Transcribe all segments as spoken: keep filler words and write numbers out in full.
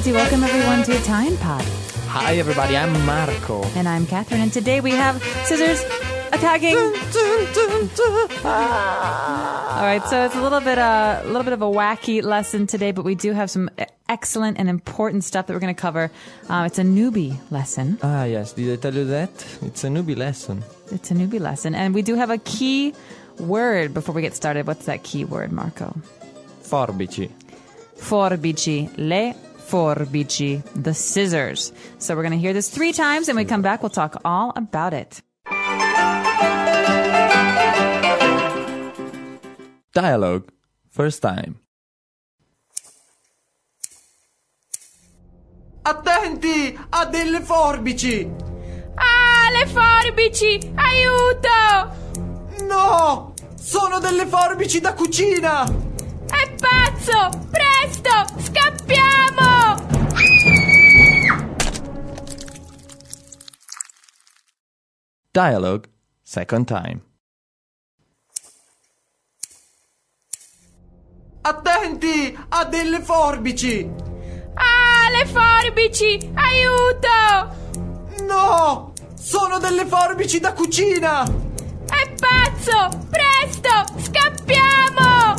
Lindsay. Welcome, everyone, to Italian Pod. Hi, everybody. I'm Marco. And I'm Catherine. And today we have scissors attacking. Dun, dun, dun, dun. Ah. All right, so it's a little bit, uh, a little bit of a wacky lesson today, but we do have some excellent and important stuff that we're going to cover. Uh, it's a newbie lesson. Ah, yes. Did I tell you that? It's a newbie lesson. It's a newbie lesson. And we do have a key word before we get started. What's that key word, Marco? Forbici. Forbici. Le forbici. The scissors. So we're going to hear this three times, and when we come back, we'll talk all about it. Dialogue. First time. Attenti! Ha delle forbici! Ah, le forbici! Aiuto! No! Sono delle forbici da cucina! È pazzo! Presto! Scappiamo! Dialogue. Second time. Attenti! Ha delle forbici! Ah, le forbici! Aiuto! No! Sono delle forbici da cucina! È pazzo! Presto! Scappiamo!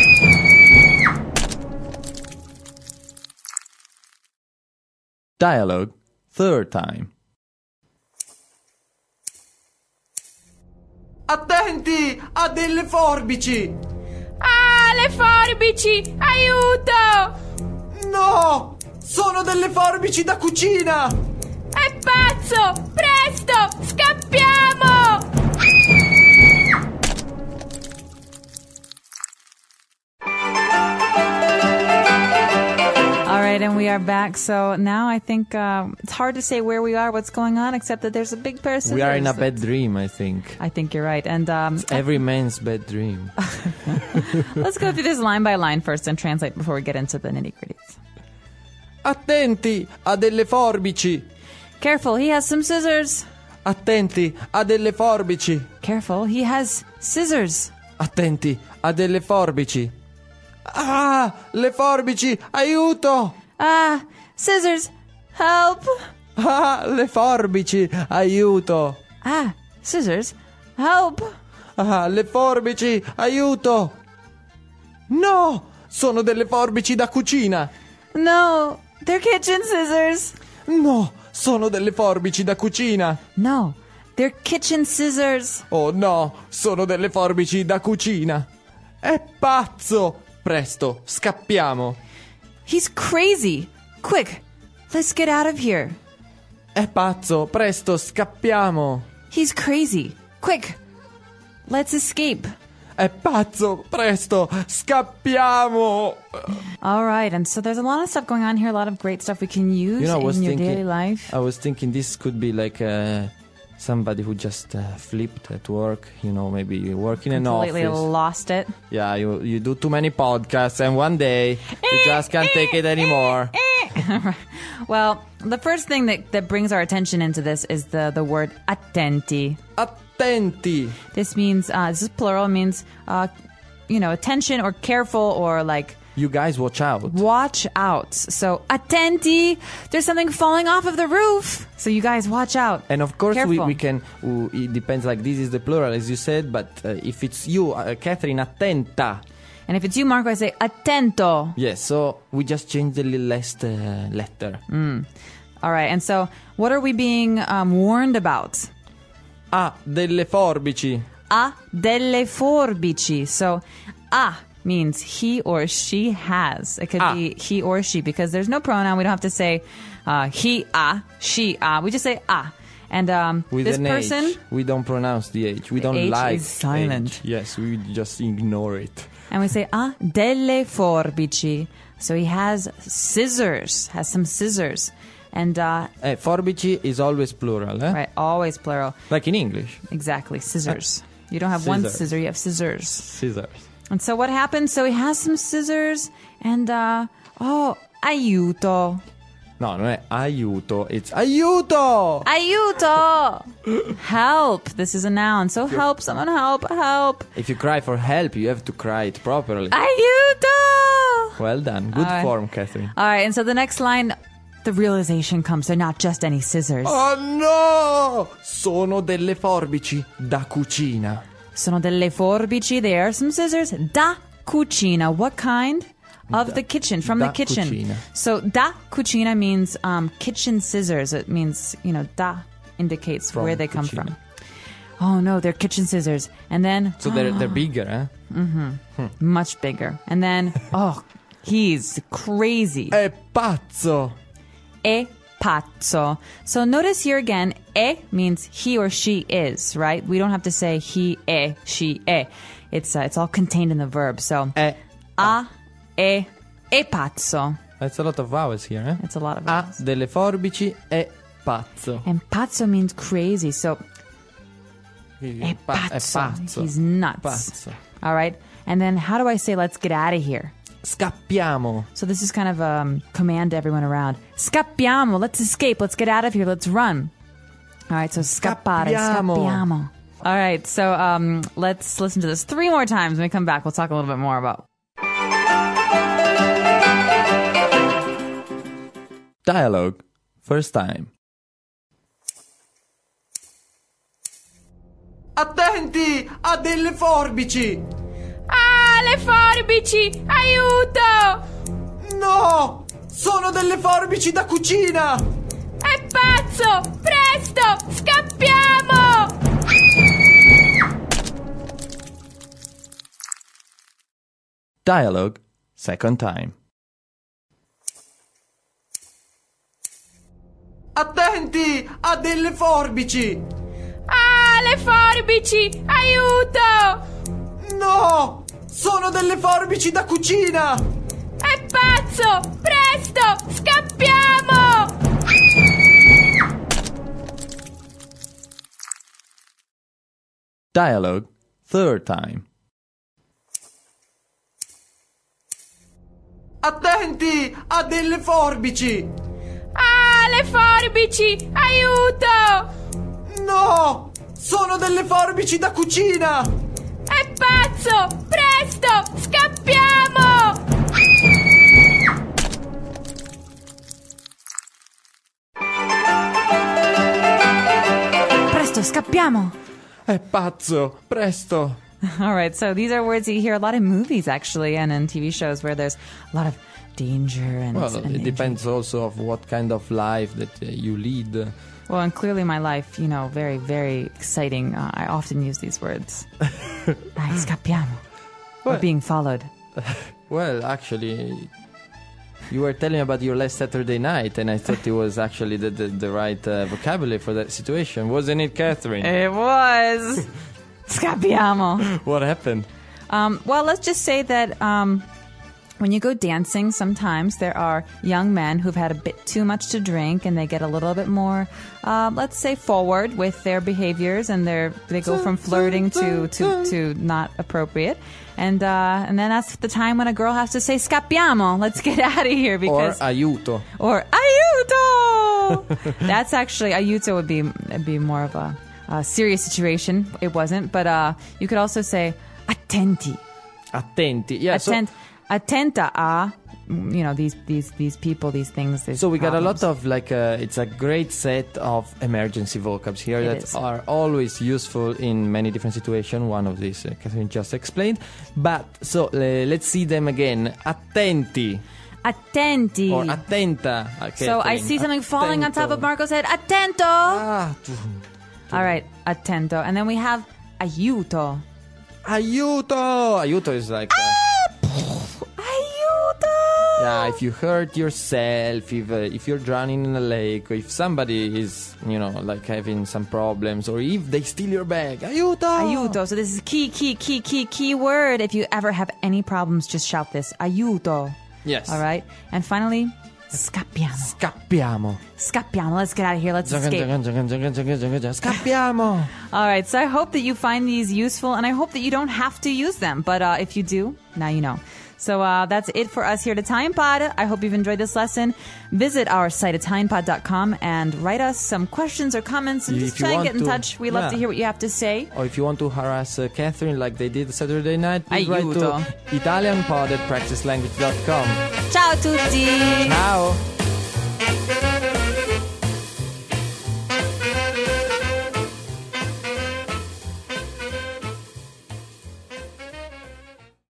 Dialogue. Third time. Attenti! Ha delle forbici! Ah, le forbici! Aiuto! No! Sono delle forbici da cucina! È pazzo! Presto! Scappiamo! All right, and we are back. So now I think uh, it's hard to say where we are, what's going on, except that there's a big pair of scissors. We are in a bad dream, I think. I think you're right. And um, It's every man's bad dream. let's go through this line by line first and translate before we get into the nitty-gritties. Attenti! Ha delle forbici! Careful, he has some scissors. Attenti! Ha delle forbici! Careful, he has scissors. Attenti! Ha delle forbici! Ah! Le forbici! Aiuto! Ah, scissors, help. Ah! Le forbici! Aiuto! Ah, scissors, help. Ah! Le forbici! Aiuto! No! Sono delle forbici da cucina! No, they're kitchen scissors. No! Sono delle forbici da cucina! No, they're kitchen scissors. Oh no! Sono delle forbici da cucina! È pazzo! Presto, scappiamo! He's crazy. Quick, let's get out of here. È pazzo! Presto, scappiamo! He's crazy. Quick, let's escape. È pazzo! Presto, scappiamo! All right, and so there's a lot of stuff going on here, a lot of great stuff we can use You know, I was in your thinking, daily life. I was thinking this could be like uh, somebody who just uh, flipped at work. You know, maybe you work in an Completely office. lost it. Yeah, you you do too many podcasts, and one day you just can't take it anymore. Well, the first thing that, that brings our attention into this is the, the word attenti. Attenti! This means, uh, this is plural, means, uh, you know, attention or careful or like You guys watch out. watch out. So, attenti, there's something falling off of the roof. So you guys watch out. And of course, we, Careful. we can, uh, it depends, like this is the plural, as you said, but uh, if it's you, uh, Catherine, attenta. And if it's you, Marco, I say attento. Yes, so we just change the li- last uh, letter. All right, and so what are we being um, warned about? Ha delle forbici. Ha delle forbici. So, ha means he or she has. It could Ah. be he or she because there's no pronoun. We don't have to say uh, he, ah, she, ah. We just say ah. And um, With this an person, H. We don't pronounce the H. We don't H like is silent. H. Yes, we just ignore it. and we say ah delle forbici. So he has scissors, has some scissors. And, uh, Eh, forbici is always plural, eh? right, always plural. Like in English. Exactly, scissors. You don't have one Scissors. scissor, you have scissors. Scissors. And so what happens? So he has some scissors and, uh, oh, aiuto. No, non è aiuto, it's aiuto! Aiuto! Help. This is a noun. So help, someone help, help. If you cry for help, you have to cry it properly. Aiuto! Well done. Good All right. form, Catherine. All right, and so the next line, the realization comes. They're not just any scissors. Oh no! Sono delle forbici da cucina. Sono delle forbici. They are some scissors. Da cucina. What kind? Of Da- the kitchen, from da the kitchen. cucina. So da cucina means um, kitchen scissors. It means, you know, da indicates From where they come cucina. from. Oh no, they're kitchen scissors. And then So they're, they're bigger, eh? much bigger. And then, oh, he's crazy. È pazzo. E pazzo. So notice here again, e means he or she is, right? We don't have to say he, e, she, e. It's uh, it's all contained in the verb. So È. a, e, e pazzo. That's a lot of vowels here, eh? It's a lot of Ha vowels. delle forbici è pazzo. And pazzo means crazy. So e Pa- è pazzo. pazzo. He's nuts. Pazzo. All right. And then how do I say let's get out of here? Scappiamo. So this is kind of a um, command to everyone around. Scappiamo. Let's escape. Let's get out of here. Let's run. All right. So scappare. Scappiamo. Scappiamo. All right. So um, let's listen to this three more times. When we come back, we'll talk a little bit more about. Dialogue. First time. Attenti! Ha delle forbici! Ah, le forbici! Aiuto! No! Sono delle forbici da cucina! È pazzo! Presto! Scappiamo! Dialogue. Second time. Attenti! Ha delle forbici! Ah, le forbici! Aiuto! No! Sono delle forbici da cucina! È pazzo! Presto! Scappiamo! Dialogue. Third time. Attenti! Ha delle forbici! Ah, le forbici! Aiuto! No! Sono delle forbici da cucina! È pazzo! Presto! Scappiamo! Presto, scappiamo. È pazzo. Presto. All right. So these are words that you hear a lot in movies, actually, and in T V shows where there's a lot of danger and. Well, and it danger. depends also of what kind of life that uh, you lead. Well, and clearly my life, you know, very, very exciting. Uh, I often use these words. Dai, scappiamo. We're Well- being followed. Well, actually, you were telling about your last Saturday night, and I thought it was actually the, the, the right uh, vocabulary for that situation. Wasn't it, Catherine? It was. Scappiamo. What happened? Um, well, let's just say that um, when you go dancing, sometimes there are young men who've had a bit too much to drink, and they get a little bit more, uh, let's say, forward with their behaviors, and they're they go from flirting to to, to not appropriate, and uh, and then that's the time when a girl has to say "scappiamo," let's get out of here Or because aiuto. or aiuto. That's actually aiuto would be would be more of a, a serious situation. It wasn't, but uh, you could also say attenti. Attenti. Yeah, so, Attent, attenta a, you know, these these these people, these things. These so we got a lot problems. of like, uh, it's a great set of emergency vocabs here It that is. are always useful in many different situations. One of these, uh, Catherine just explained. But, so, uh, let's see them again. Attenti. attenti. Or attenta. uh, So I Catherine. see something falling on top Attento. of Marco's head. Attento. Ah, tu- All right, attento, and then we have aiuto. Aiuto! Aiuto is like, uh, Aiuto. yeah, if you hurt yourself, if uh, if you're drowning in a lake, or if somebody is, you know, like having some problems, or if they steal your bag, aiuto! Aiuto. So this is key, key, key, key, key word. If you ever have any problems, just shout this. Aiuto. Yes. All right. And finally, scappiamo. Scappiamo. Scappiamo. Let's get out of here. Let's Gigan, escape. gigan, gigan, gigan, gigan, gigan, gigan. Scappiamo. All right. So I hope that you find these useful, and I hope that you don't have to use them. But uh, if you do, now you know. So uh, that's it for us here at Italian Pod. I hope you've enjoyed this lesson. Visit our site, Italian pod dot com, and write us some questions or comments and If just you try and want get in to- touch. We love yeah. to hear what you have to say. Or if you want to harass uh, Catherine like they did Saturday night, please write Aiuto. to italianpod at practice language dot com. Ciao a tutti! Ciao!